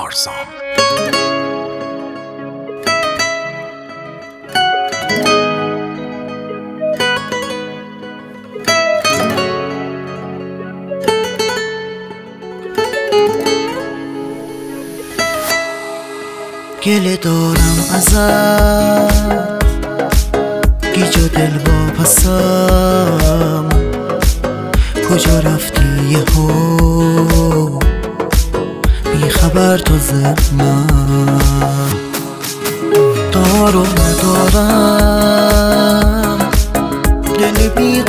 آرسام. گله دارم ازت گیج و دل واپسم، کجا رفتی یهو بی خبر تو من دار و ندارم، دل بی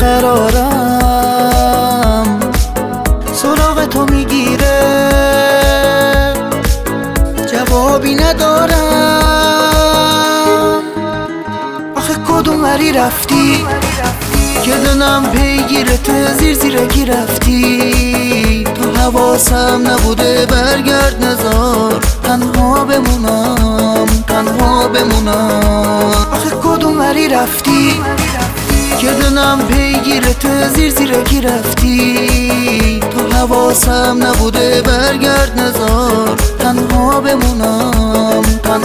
قرارم سراغ تو میگیره جوابی ندارم. آخه کدوم وری رفتی که دلم پیگیرت زیر رفتی؟ تو حواسم نبوده برگرد نزار تنها بمونم. آخه کدوم وری رفتی که دلم پیگیرت زیر رفتی؟ تو حواسم نبوده برگرد نزار تنها بمونم.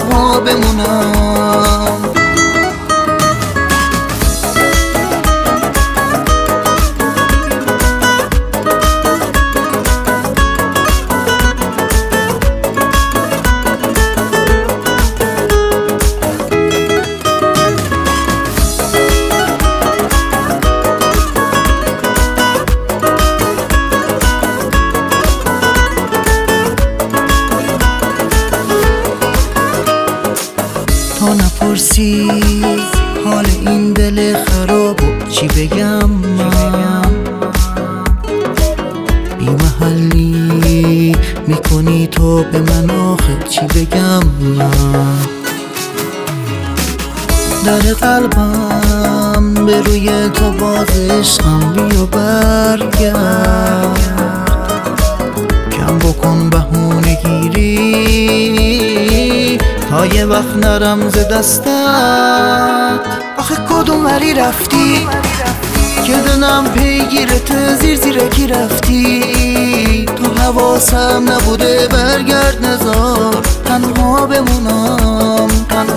تا نپرسی حال این دل خرابو چی بگم من، بی محلی میکنی تو به من، آخه چی بگم من؟ در قلبم به روی تو باز عشقم بیا برگرد، کم بکن بهونه گیری تا یه وقت نرم ز دستت. آخه کدوم وری رفتی که دلم پیگیرت زیر رفتی؟ تو حواسم نبوده برگرد نزار تنها بمونم.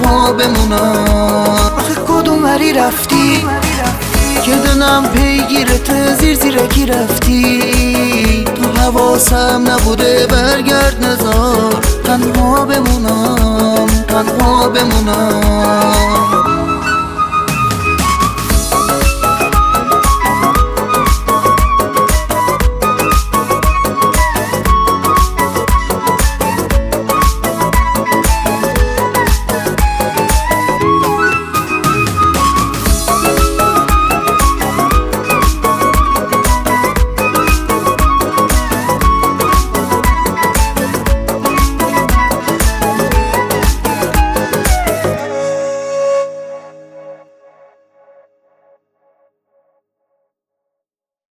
آخه کدوم وری رفتی که دلم پیگیرت زیر رفتی؟ تو حواسم نبوده برگرد نزار تنها بمونم.